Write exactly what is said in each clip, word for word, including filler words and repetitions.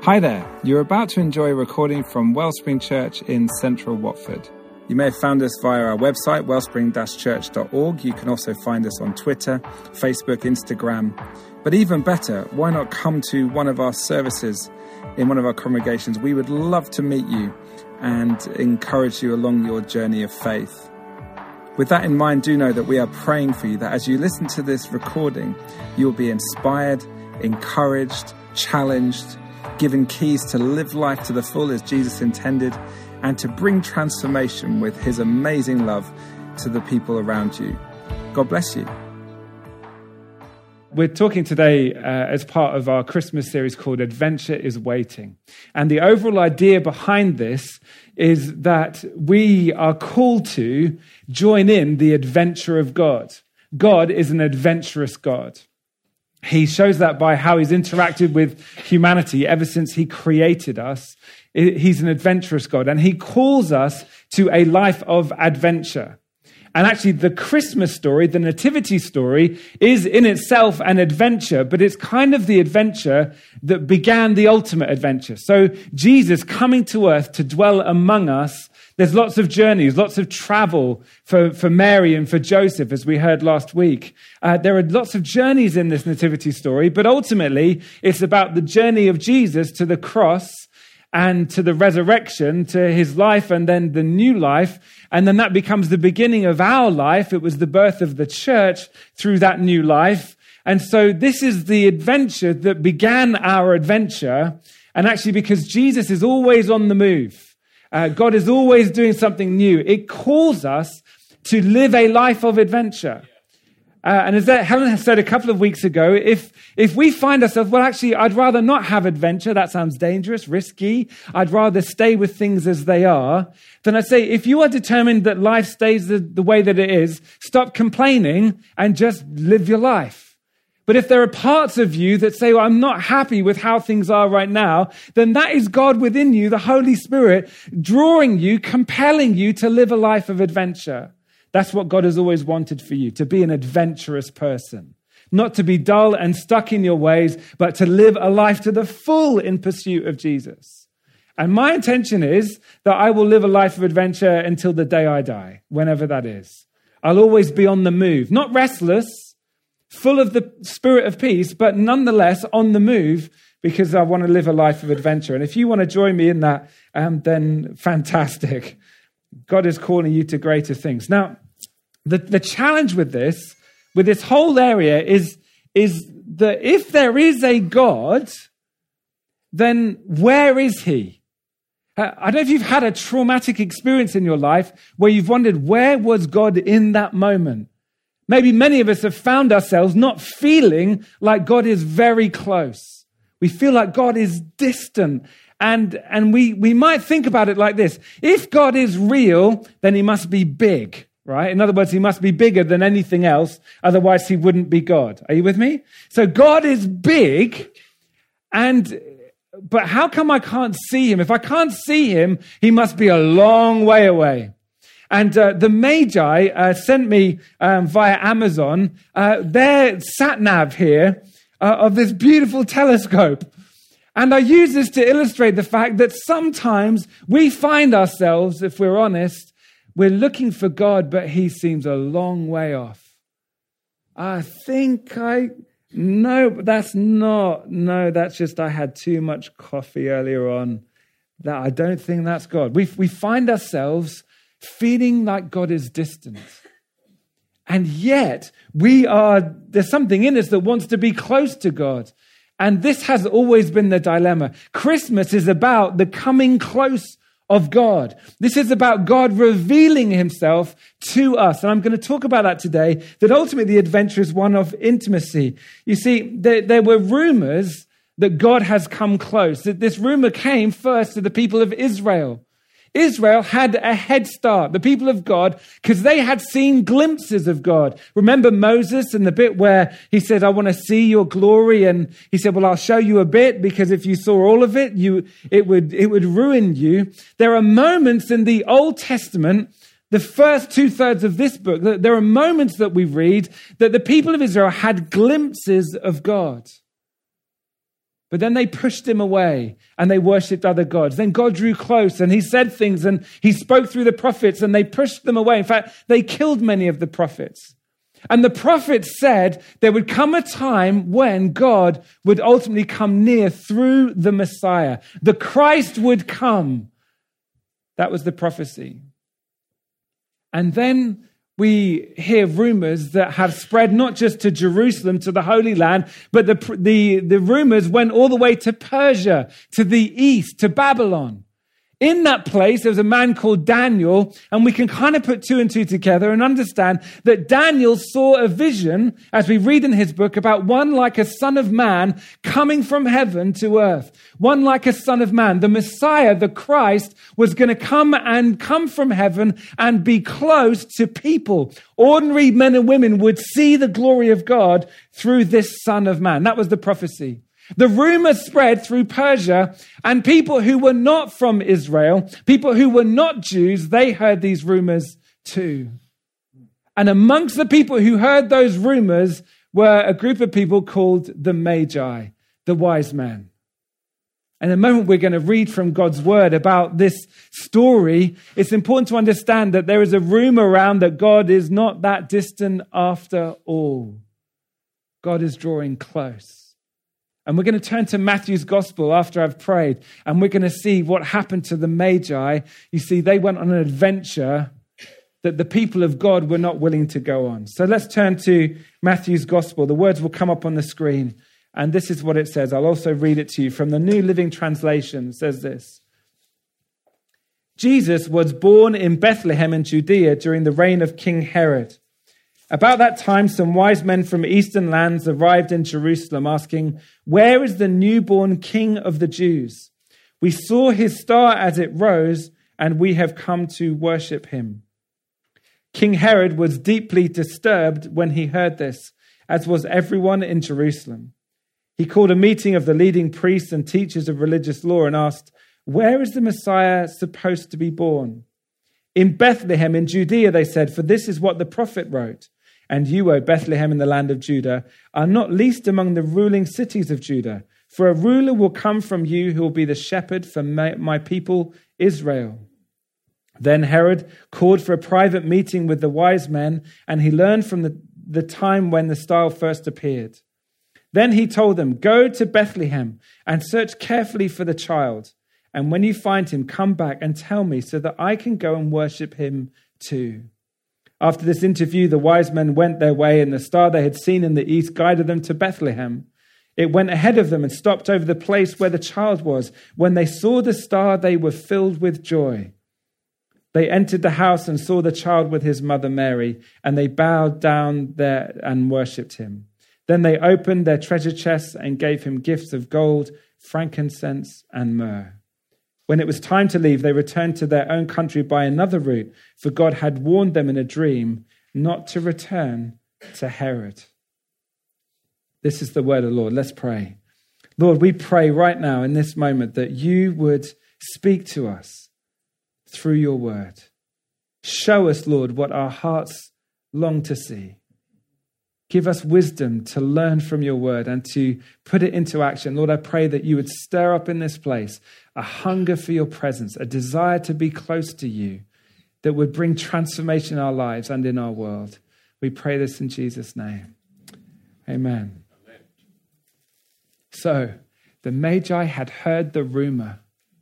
Hi there, you're about to enjoy a recording from Wellspring Church in central Watford. You may have found us via our website, wellspring dash church dot org. You can also find us on Twitter, Facebook, Instagram. But even better, why not come to one of our services in one of our congregations? We would love to meet you and encourage you along your journey of faith. With that in mind, do know that we are praying for you, that as you listen to this recording, you will be inspired, encouraged, challenged, given keys to live life to the full as Jesus intended, and to bring transformation with his amazing love to the people around you. God bless you. We're talking today uh, as part of our Christmas series called Adventure is Waiting. And the overall idea behind this is that we are called to join in the adventure of God. God is an adventurous God. He shows that by how he's interacted with humanity ever since he created us. He's an adventurous God, and he calls us to a life of adventure. And actually, the Christmas story, the nativity story, is in itself an adventure, but it's kind of the adventure that began the ultimate adventure. So Jesus coming to earth to dwell among us. There's lots of journeys, lots of travel for, for Mary and for Joseph, as we heard last week. Uh, there are lots of journeys in this nativity story, but ultimately it's about the journey of Jesus to the cross and to the resurrection, to his life and then the new life. And then that becomes the beginning of our life. It was the birth of the church through that new life. And so this is the adventure that began our adventure. And actually, because Jesus is always on the move, Uh, God is always doing something new. It calls us to live a life of adventure. Uh, and as that Helen said a couple of weeks ago, if if we find ourselves, well, actually, I'd rather not have adventure. That sounds dangerous, risky. I'd rather stay with things as they are. Then I'd say, if you are determined that life stays the, the way that it is, stop complaining and just live your life. But if there are parts of you that say, well, I'm not happy with how things are right now, then that is God within you, the Holy Spirit, drawing you, compelling you to live a life of adventure. That's what God has always wanted for you, to be an adventurous person. Not to be dull and stuck in your ways, but to live a life to the full in pursuit of Jesus. And my intention is that I will live a life of adventure until the day I die, whenever that is. I'll always be on the move, not restless, full of the spirit of peace, but nonetheless on the move, because I want to live a life of adventure. And if you want to join me in that, um, then fantastic. God is calling you to greater things. Now, the, the challenge with this, with this whole area is, is that if there is a God, then where is he? Uh, I don't know if you've had a traumatic experience in your life where you've wondered, where was God in that moment? Maybe many of us have found ourselves not feeling like God is very close. We feel like God is distant. And, and we, we might think about it like this. If God is real, then he must be big, right? In other words, he must be bigger than anything else. Otherwise, he wouldn't be God. Are you with me? So God is big. And, but how come I can't see him? If I can't see him, he must be a long way away. And uh, the Magi uh, sent me um, via Amazon uh, their sat-nav here uh, of this beautiful telescope. And I use this to illustrate the fact that sometimes we find ourselves, if we're honest, we're looking for God, but he seems a long way off. I think I... No, that's not... No, that's just I had too much coffee earlier on. That I don't think that's God. We we find ourselves feeling like God is distant. And yet, we are, there's something in us that wants to be close to God. And this has always been the dilemma. Christmas is about the coming close of God. This is about God revealing himself to us. And I'm going to talk about that today, that ultimately the adventure is one of intimacy. You see, there, there were rumors that God has come close. That this rumor came first to the people of Israel. Israel had a head start, the people of God, because they had seen glimpses of God. Remember Moses and the bit where he said, I want to see your glory. And he said, well, I'll show you a bit, because if you saw all of it, you it would it would ruin you. There are moments in the Old Testament, the first two thirds of this book, there are moments that we read that the people of Israel had glimpses of God. But then they pushed him away and they worshipped other gods. Then God drew close and he said things and he spoke through the prophets and they pushed them away. In fact, they killed many of the prophets. And the prophets said there would come a time when God would ultimately come near through the Messiah. The Christ would come. That was the prophecy. And then we hear rumors that have spread not just to Jerusalem, to the Holy Land, but the, the, the rumors went all the way to Persia, to the east, to Babylon. In that place, there was a man called Daniel, and we can kind of put two and two together and understand that Daniel saw a vision, as we read in his book, about one like a son of man coming from heaven to earth. One like a son of man. The Messiah, the Christ, was going to come and come from heaven and be close to people. Ordinary men and women would see the glory of God through this son of man. That was the prophecy. The rumor spread through Persia, and people who were not from Israel, people who were not Jews, they heard these rumors too. And amongst the people who heard those rumors were a group of people called the Magi, the wise men. And in a moment, we're going to read from God's word about this story. It's important to understand that there is a rumor around that God is not that distant after all. God is drawing close. And we're going to turn to Matthew's gospel after I've prayed, and we're going to see what happened to the Magi. You see, they went on an adventure that the people of God were not willing to go on. So let's turn to Matthew's gospel. The words will come up on the screen, and this is what it says. I'll also read it to you from the New Living Translation. It says this. Jesus was born in Bethlehem in Judea during the reign of King Herod. About that time, some wise men from eastern lands arrived in Jerusalem asking, "Where is the newborn King of the Jews? We saw his star as it rose, and we have come to worship him." King Herod was deeply disturbed when he heard this, as was everyone in Jerusalem. He called a meeting of the leading priests and teachers of religious law and asked, "Where is the Messiah supposed to be born?" "In Bethlehem in Judea," they said, "for this is what the prophet wrote. And you, O Bethlehem in the land of Judah, are not least among the ruling cities of Judah. For a ruler will come from you who will be the shepherd for my, my people Israel." Then Herod called for a private meeting with the wise men, and he learned from the, the time when the star first appeared. Then he told them, "Go to Bethlehem and search carefully for the child. And when you find him, come back and tell me so that I can go and worship him too." After this interview, the wise men went their way, and the star they had seen in the east guided them to Bethlehem. It went ahead of them and stopped over the place where the child was. When they saw the star, they were filled with joy. They entered the house and saw the child with his mother Mary, and they bowed down there and worshipped him. Then they opened their treasure chests and gave him gifts of gold, frankincense, and myrrh. When it was time to leave, they returned to their own country by another route, for God had warned them in a dream not to return to Herod. This is the word of the Lord. Let's pray. Lord, we pray right now in this moment that you would speak to us through your word. Show us, Lord, what our hearts long to see. Give us wisdom to learn from your word and to put it into action. Lord, I pray that you would stir up in this place a hunger for your presence, a desire to be close to you that would bring transformation in our lives and in our world. We pray this in Jesus' name. Amen. Amen. So the Magi had heard the rumor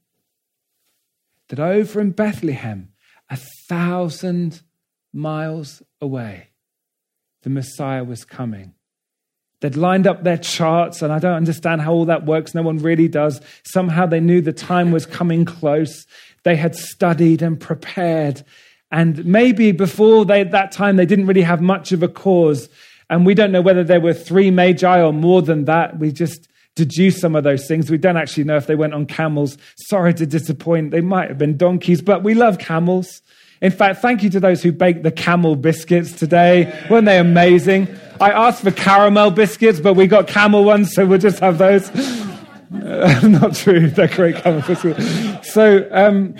that over in Bethlehem, a thousand miles away, the Messiah was coming. They'd lined up their charts, and I don't understand how all that works. No one really does. Somehow they knew the time was coming close. They had studied and prepared. And maybe before they, that time, they didn't really have much of a cause. And we don't know whether there were three Magi or more than that. We just deduce some of those things. We don't actually know if they went on camels. Sorry to disappoint. They might have been donkeys, but we love camels. In fact, thank you to those who baked the camel biscuits today. Weren't they amazing? I asked for caramel biscuits, but we got camel ones, so we'll just have those. Uh, not true. They're great camel biscuits. So, um,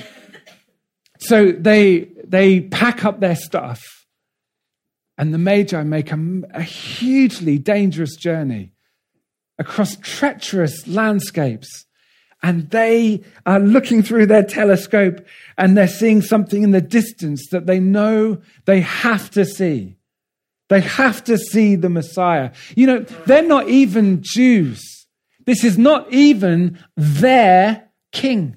so they they pack up their stuff, and the Magi make a, a hugely dangerous journey across treacherous landscapes. And they are looking through their telescope and they're seeing something in the distance that they know they have to see. They have to see the Messiah. You know, they're not even Jews. This is not even their king.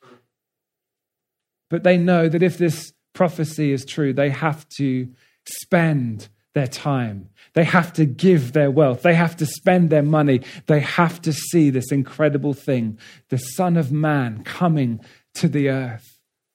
But they know that if this prophecy is true, they have to spend their time. They have to give their wealth. They have to spend their money. They have to see this incredible thing, the Son of Man coming to the earth.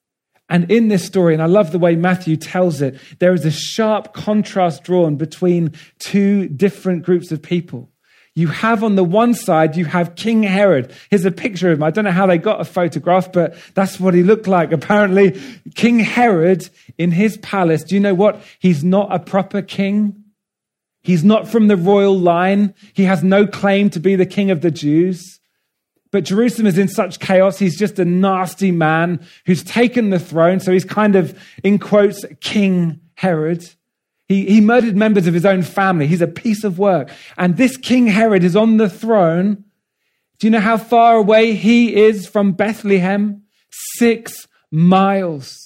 And in this story, and I love the way Matthew tells it, there is a sharp contrast drawn between two different groups of people. You have on the one side, you have King Herod. Here's a picture of him. I don't know how they got a photograph, but that's what he looked like. Apparently, King Herod in his palace, do you know what? He's not a proper king. He's not from the royal line. He has no claim to be the king of the Jews. But Jerusalem is in such chaos. He's just a nasty man who's taken the throne. So he's kind of, in quotes, King Herod. He, he murdered members of his own family. He's a piece of work. And this King Herod is on the throne. Do you know how far away he is from Bethlehem? Six miles.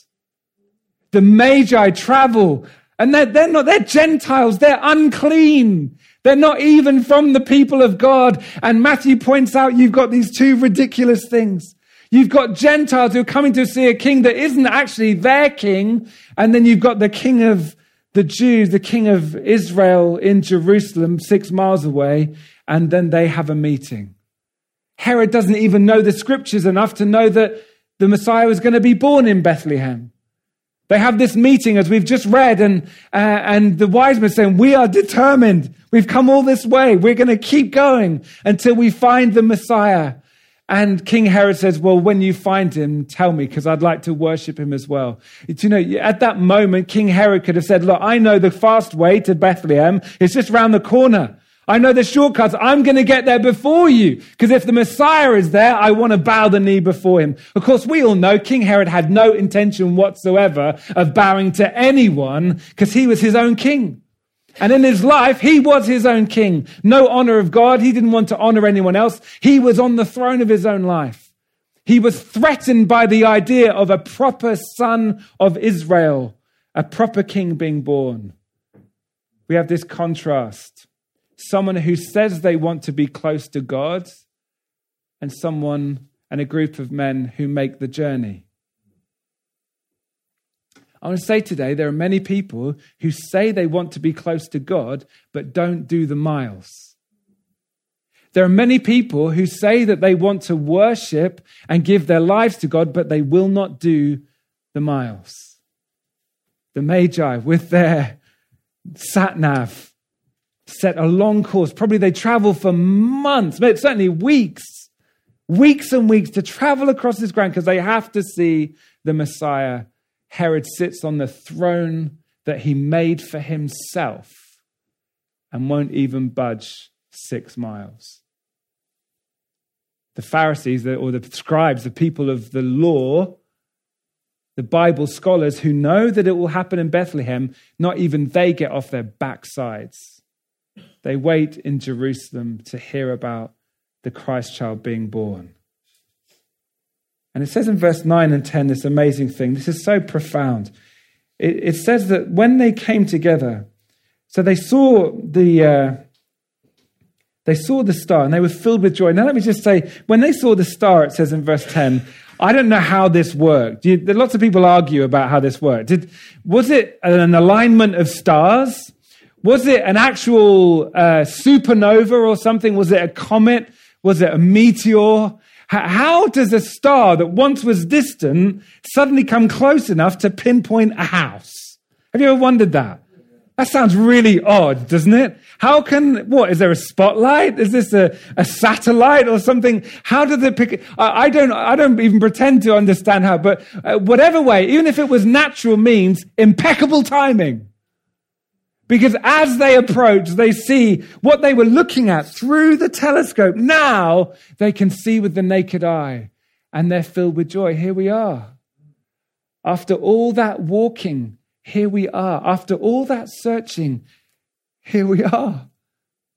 The Magi travel, and they're, they're not, they're Gentiles. They're unclean. They're not even from the people of God. And Matthew points out you've got these two ridiculous things. You've got Gentiles who are coming to see a king that isn't actually their king. And then you've got the king of the Jews, the king of Israel in Jerusalem, six miles away. And then they have a meeting. Herod doesn't even know the scriptures enough to know that the Messiah was going to be born in Bethlehem. They have this meeting, as we've just read, and uh, and the wise men saying, we are determined. We've come all this way. We're going to keep going until we find the Messiah. And King Herod says, well, when you find him, tell me, because I'd like to worship him as well. You know, at that moment, King Herod could have said, look, I know the fast way to Bethlehem. It's just round the corner. I know the shortcuts. I'm going to get there before you. Because if the Messiah is there, I want to bow the knee before him. Of course, we all know King Herod had no intention whatsoever of bowing to anyone because he was his own king. And in his life, he was his own king. No honor of God. He didn't want to honor anyone else. He was on the throne of his own life. He was threatened by the idea of a proper son of Israel, a proper king being born. We have this contrast. Someone who says they want to be close to God, and someone and a group of men who make the journey. I want to say today, there are many people who say they want to be close to God, but don't do the miles. There are many people who say that they want to worship and give their lives to God, but they will not do the miles. The Magi with their sat-nav set a long course. Probably they travel for months, but certainly weeks, weeks and weeks to travel across this ground because they have to see the Messiah. Herod sits on the throne that he made for himself and won't even budge six miles. The Pharisees or the scribes, the people of the law, the Bible scholars who know that it will happen in Bethlehem, not even they get off their backsides. They wait in Jerusalem to hear about the Christ child being born. And it says in verse nine and ten, this amazing thing. This is so profound. It, it says that when they came together, so they saw the uh, they saw the star and they were filled with joy. Now let me just say, when they saw the star, it says in verse ten, I don't know how this worked. You, lots of people argue about how this worked. Did, was it an alignment of stars? Was it an actual uh, supernova or something? Was it a comet? Was it a meteor? How does a star that once was distant suddenly come close enough to pinpoint a house? Have you ever wondered that? That sounds really odd, doesn't it? How can, what, is there a spotlight? Is this a, a satellite or something? How does it pick? I, I don't, I don't even pretend to understand how, but uh, whatever way, even if it was natural means, impeccable timing. Because as they approach, they see what they were looking at through the telescope. Now they can see with the naked eye and they're filled with joy. Here we are. After all that walking, here we are. After all that searching, here we are.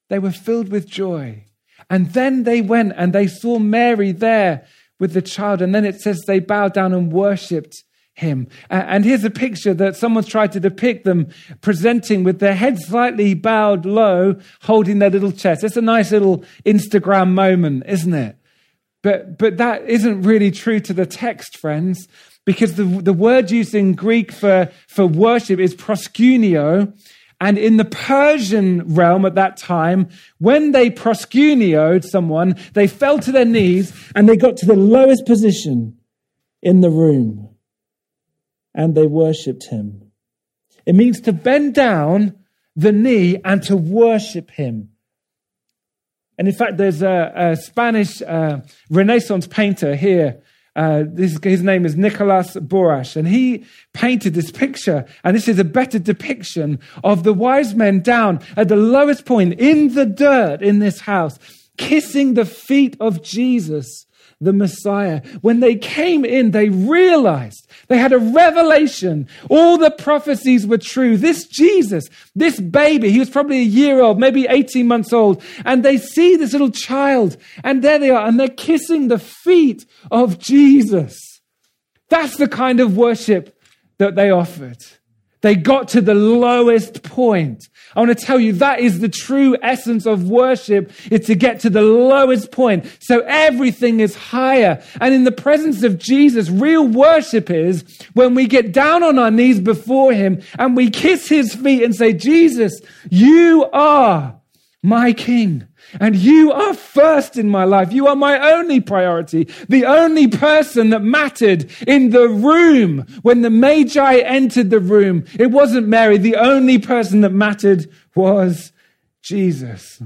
They were filled with joy. And then they went and they saw Mary there with the child. And then it says they bowed down and worshipped him. And here's a picture that someone's tried to depict them presenting with their head slightly bowed low, holding their little chest. It's a nice little Instagram moment, isn't it? But but that isn't really true to the text, friends, because the, the word used in Greek for, for worship is proskuneo. And in the Persian realm at that time, when they proskunioed someone, they fell to their knees and they got to the lowest position in the room. And they worshipped him. It means to bend down the knee and to worship him. And in fact, there's a, a Spanish uh, Renaissance painter here. Uh, this, his name is Nicolas Borash. And he painted this picture. And this is a better depiction of the wise men down at the lowest point in the dirt in this house, kissing the feet of Jesus, the Messiah. When they came in, they realized, they had a revelation. All the prophecies were true. This Jesus, this baby, he was probably a year old, maybe eighteen months old. And they see this little child and there they are and they're kissing the feet of Jesus. That's the kind of worship that they offered. They got to the lowest point. I want to tell you that is the true essence of worship. It's to get to the lowest point. So everything is higher. And in the presence of Jesus, real worship is when we get down on our knees before him and we kiss his feet and say, Jesus, you are my King. And you are first in my life. You are my only priority. The only person that mattered in the room. When the Magi entered the room, it wasn't Mary. The only person that mattered was Jesus.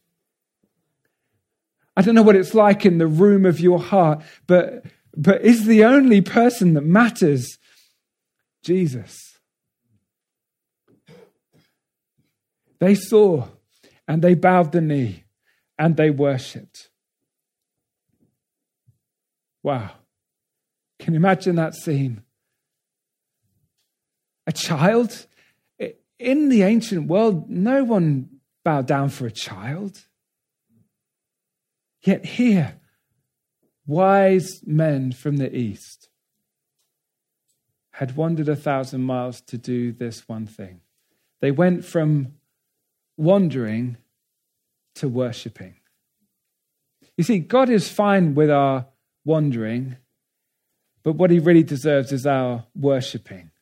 I don't know what it's like in the room of your heart, but, but is the only person that matters Jesus? They saw and they bowed the knee. And they worshipped. Wow. Can you imagine that scene? A child? In the ancient world, no one bowed down for a child. Yet here, wise men from the east had wandered a thousand miles to do this one thing. They went from wandering to worshipping. You see, God is fine with our wandering, but what he really deserves is our worshipping.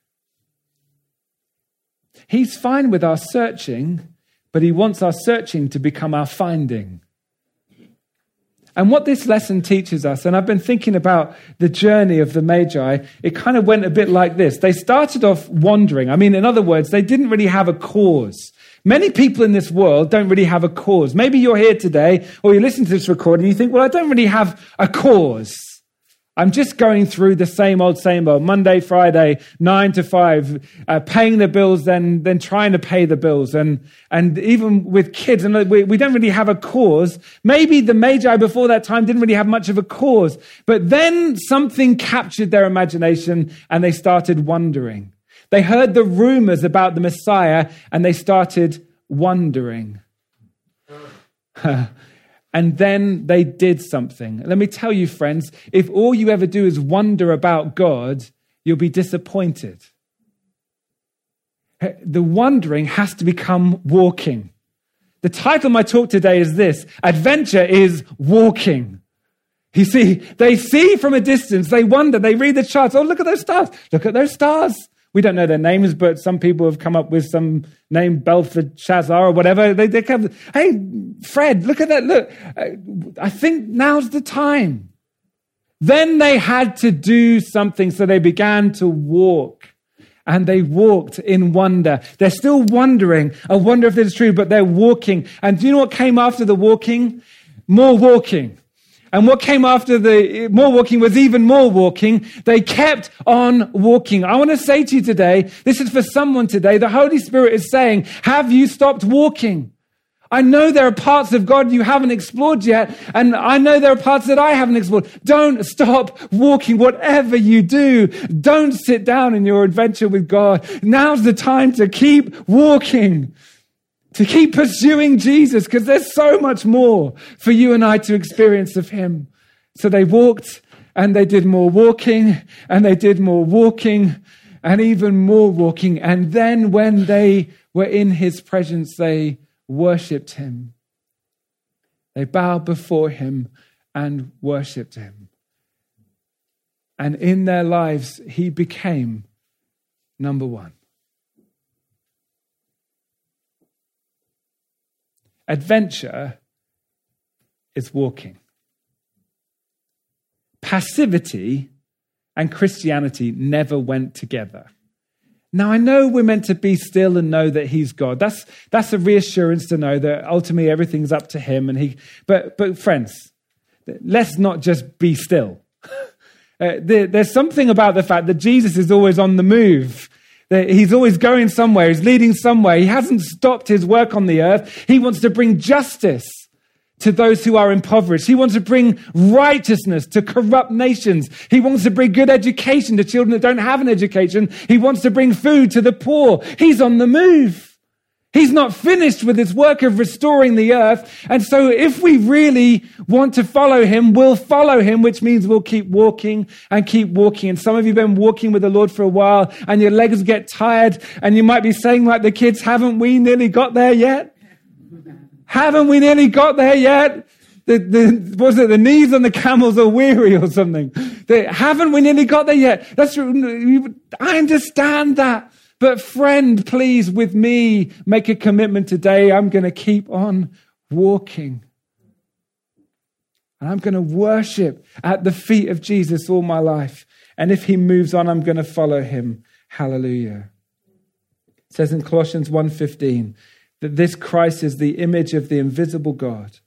He's fine with our searching, but he wants our searching to become our finding. And what this lesson teaches us, and I've been thinking about the journey of the Magi, it kind of went a bit like this. They started off wandering. I mean, in other words, they didn't really have a cause. Many people in this world don't really have a cause. Maybe you're here today or you listen to this recording and you think, well, I don't really have a cause. I'm just going through the same old, same old, Monday, Friday, nine to five, uh, paying the bills, then then trying to pay the bills. And and even with kids, and we, we don't really have a cause. Maybe the Magi before that time didn't really have much of a cause. But then something captured their imagination and they started wondering. They heard the rumors about the Messiah and they started wondering. And then they did something. Let me tell you, friends, if all you ever do is wonder about God, you'll be disappointed. The wondering has to become walking. The title of my talk today is this: Adventure is Walking. You see, they see from a distance, they wonder, they read the charts. Oh, look at those stars. Look at those stars. We don't know their names, but some people have come up with some name, Belteshazzar or whatever. They, they come, hey, Fred, look at that. Look, I think now's the time. Then they had to do something, so they began to walk. And they walked in wonder. They're still wondering. I wonder if this is true, but they're walking. And do you know what came after the walking? More walking. And what came after the more walking was even more walking. They kept on walking. I want to say to you today, this is for someone today, the Holy Spirit is saying, have you stopped walking? I know there are parts of God you haven't explored yet, and I know there are parts that I haven't explored. Don't stop walking. Whatever you do, don't sit down in your adventure with God. Now's the time to keep walking. to keep pursuing Jesus, because there's so much more for you and I to experience of him. So they walked and they did more walking and they did more walking and even more walking. And then when they were in his presence, they worshipped him. They bowed before him and worshipped him. And in their lives, he became number one. Adventure is walking. Passivity and Christianity never went together. Now, I know we're meant to be still and know that he's God. That's that's a reassurance to know that ultimately everything's up to him. And he. But but friends, let's not just be still. Uh, there, there's something about the fact that Jesus is always on the move. That he's always going somewhere. He's leading somewhere. He hasn't stopped his work on the earth. He wants to bring justice to those who are impoverished. He wants to bring righteousness to corrupt nations. He wants to bring good education to children that don't have an education. He wants to bring food to the poor. He's on the move. He's not finished with his work of restoring the earth. And so if we really want to follow him, we'll follow him, which means we'll keep walking and keep walking. And some of you have been walking with the Lord for a while and your legs get tired and you might be saying like the kids, haven't we nearly got there yet? Haven't we nearly got there yet? The, the, was it the knees on the camels are weary or something? The, haven't we nearly got there yet? That's, I understand that. But friend, please, with me, make a commitment today. I'm going to keep on walking. And I'm going to worship at the feet of Jesus all my life. And if he moves on, I'm going to follow him. Hallelujah. It says in Colossians one fifteen that this Christ is the image of the invisible God.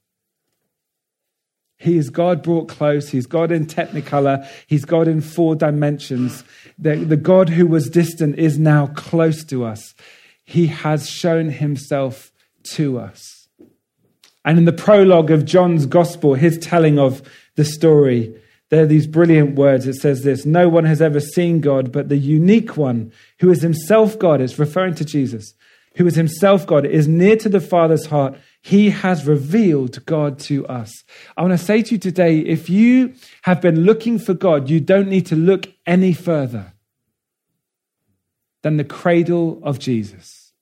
He is God brought close. He's God in technicolor. He's God in four dimensions. The, the God who was distant is now close to us. He has shown himself to us. And in the prologue of John's gospel, his telling of the story, there are these brilliant words. It says this: no one has ever seen God, but the unique one who is himself God, it's referring to Jesus, who is himself God, is near to the Father's heart. He has revealed God to us. I want to say to you today, if you have been looking for God, you don't need to look any further than the cradle of Jesus.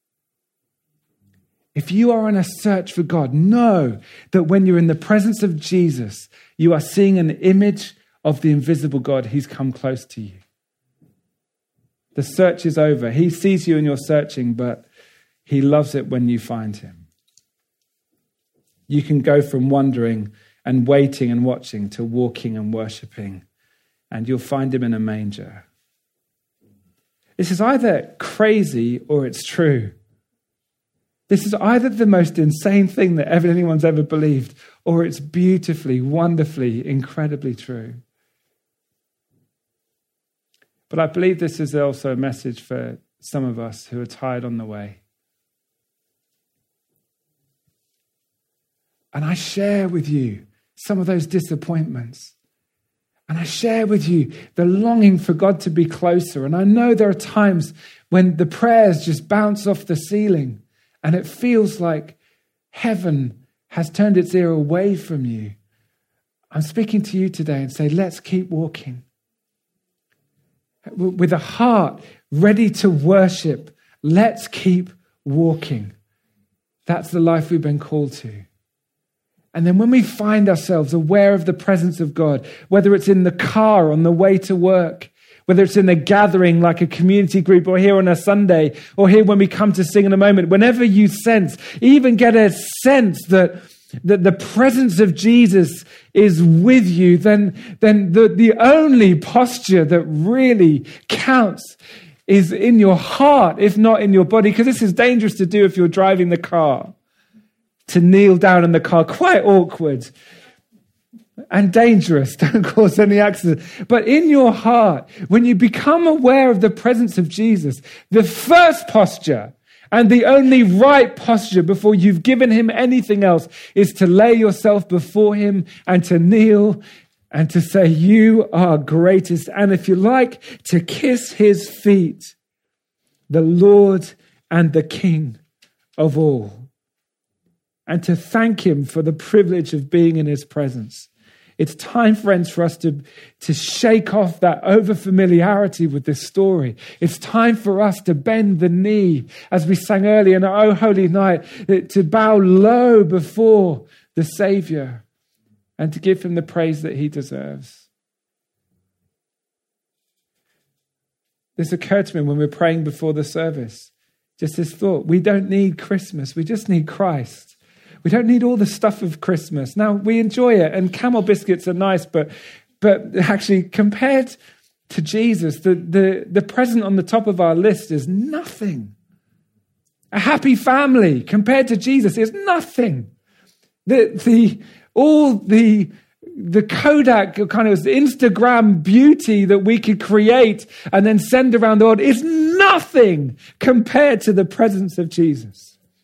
If you are on a search for God, know that when you're in the presence of Jesus, you are seeing an image of the invisible God. He's come close to you. The search is over. He sees you and you're searching, but he loves it when you find him. You can go from wondering and waiting and watching to walking and worshiping, and you'll find him in a manger. This is either crazy or it's true. This is either the most insane thing that ever anyone's ever believed, or it's beautifully, wonderfully, incredibly true. But I believe this is also a message for some of us who are tired on the way. And I share with you some of those disappointments. And I share with you the longing for God to be closer. And I know there are times when the prayers just bounce off the ceiling and it feels like heaven has turned its ear away from you. I'm speaking to you today and say, let's keep walking. With a heart ready to worship, let's keep walking. That's the life we've been called to. And then when we find ourselves aware of the presence of God, whether it's in the car on the way to work, whether it's in a gathering like a community group or here on a Sunday, or here when we come to sing in a moment, whenever you sense, even get a sense that, that the presence of Jesus is with you, then, then the, the only posture that really counts is in your heart, if not in your body, because this is dangerous to do if you're driving the car. To kneel down in the car, quite awkward and dangerous. Don't cause any accident. But in your heart, when you become aware of the presence of Jesus, the first posture and the only right posture before you've given him anything else is to lay yourself before him and to kneel and to say, you are greatest. And if you like, to kiss his feet, the Lord and the King of all. and to thank him for the privilege of being in his presence. It's time, friends, for us to, to shake off that over-familiarity with this story. It's time for us to bend the knee, as we sang earlier in our Oh Holy Night, to bow low before the Savior and to give him the praise that he deserves. This occurred to me when we were praying before the service. Just this thought, we don't need Christmas, we just need Christ. We don't need all the stuff of Christmas. Now, we enjoy it, and Camel biscuits are nice, but but actually, compared to Jesus, the, the, the present on the top of our list is nothing. A happy family, compared to Jesus, is nothing. The, the, all the, the Kodak kind of Instagram beauty that we could create and then send around the world is nothing compared to the presence of Jesus.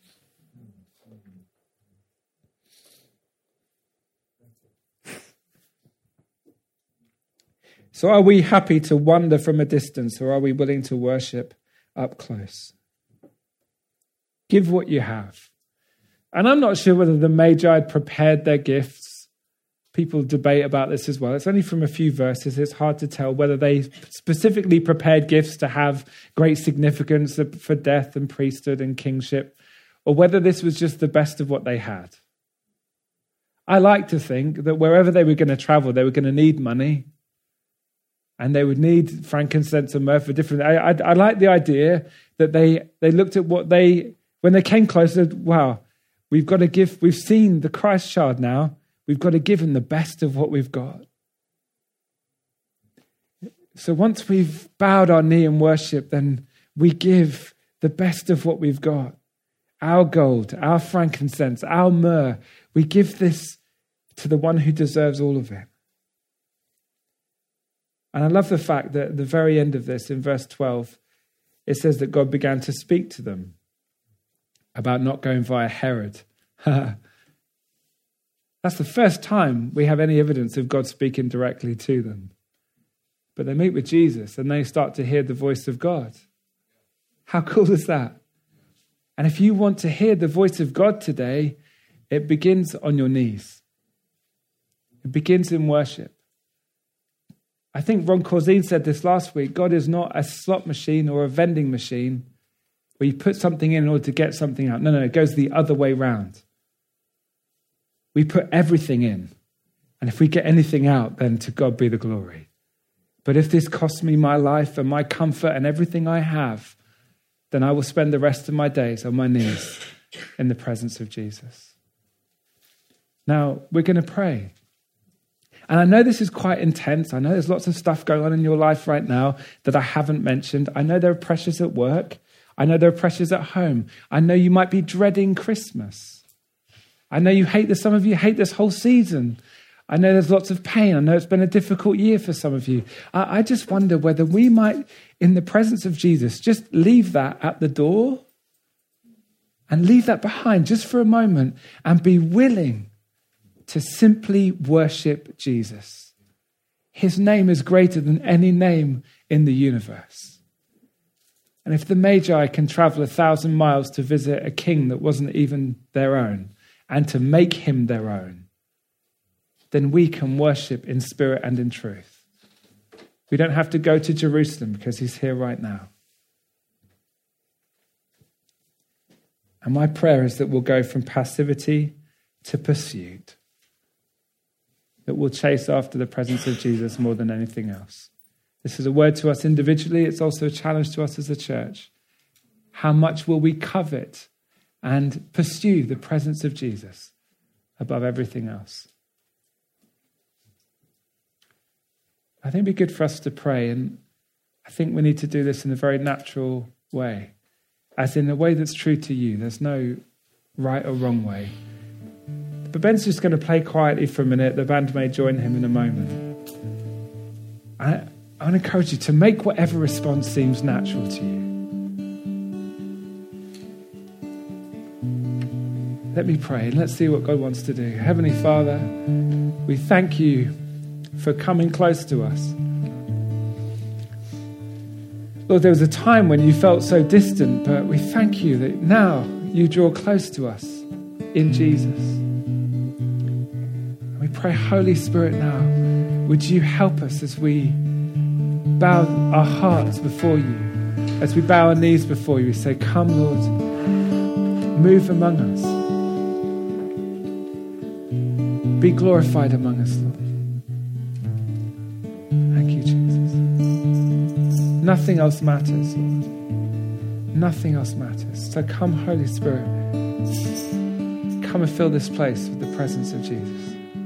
So are we happy to wander from a distance, or are we willing to worship up close? Give what you have. And I'm not sure whether the Magi prepared their gifts. People debate about this as well. It's only from a few verses. It's hard to tell whether they specifically prepared gifts to have great significance for death and priesthood and kingship, or whether this was just the best of what they had. I like to think that wherever they were going to travel, they were going to need money. And they would need frankincense and myrrh for different... I, I, I like the idea that they, they looked at what they... When they came closer, wow, we've got to give... We've seen the Christ child now. We've got to give him the best of what we've got. So once we've bowed our knee in worship, then we give the best of what we've got. Our gold, our frankincense, our myrrh. We give this to the one who deserves all of it. And I love the fact that at the very end of this, in verse twelve, it says that God began to speak to them about not going via Herod. That's the first time we have any evidence of God speaking directly to them. But they meet with Jesus and they start to hear the voice of God. How cool is that? And if you want to hear the voice of God today, it begins on your knees. It begins in worship. I think Ron Corzine said this last week. God is not a slot machine or a vending machine where you put something in in order to get something out. No, no, it goes the other way round. We put everything in. And if we get anything out, then to God be the glory. But if this costs me my life and my comfort and everything I have, then I will spend the rest of my days on my knees in the presence of Jesus. Now, we're going to pray. And I know this is quite intense. I know there's lots of stuff going on in your life right now that I haven't mentioned. I know there are pressures at work. I know there are pressures at home. I know you might be dreading Christmas. I know you hate this. Some of you hate this whole season. I know there's lots of pain. I know it's been a difficult year for some of you. I, I just wonder whether we might, in the presence of Jesus, just leave that at the door and leave that behind just for a moment and be willing to simply worship Jesus. His name is greater than any name in the universe. And if the Magi can travel a thousand miles to visit a king that wasn't even their own and to make him their own, then we can worship in spirit and in truth. We don't have to go to Jerusalem because he's here right now. And my prayer is that we'll go from passivity to pursuit. That we'll chase after the presence of Jesus more than anything else. This is a word to us individually. It's also a challenge to us as a church. How much will we covet and pursue the presence of Jesus above everything else? I think it'd be good for us to pray, and I think we need to do this in a very natural way, as in a way that's true to you. There's no right or wrong way. But Ben's just going to play quietly for a minute. The band may join him in a moment. I, I want to encourage you to make whatever response seems natural to you. Let me pray and let's see what God wants to do. Heavenly Father, we thank you for coming close to us. Lord, there was a time when you felt so distant, but we thank you that now you draw close to us. in Jesus. And we pray, Holy Spirit, now, would you help us as we bow our hearts before you, as we bow our knees before you. We say, come, Lord, move among us. Be glorified among us, Lord. Thank you, Jesus. Nothing else matters, Lord. Nothing else matters. So come, Holy Spirit. Come and fill this place with the presence of Jesus.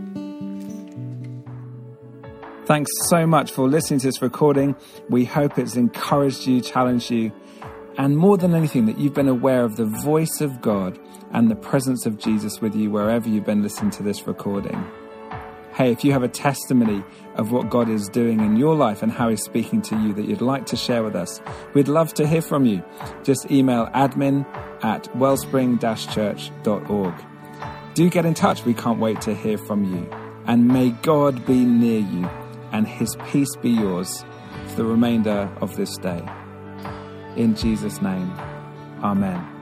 Thanks so much for listening to this recording. We hope it's encouraged you, challenged you, and more than anything, that you've been aware of the voice of God and the presence of Jesus with you wherever you've been listening to this recording. Hey, if you have a testimony of what God is doing in your life and how he's speaking to you that you'd like to share with us, we'd love to hear from you. Just email admin at wellspring dash church dot org. Do get in touch. We can't wait to hear from you. And may God be near you and his peace be yours for the remainder of this day. In Jesus' name, amen.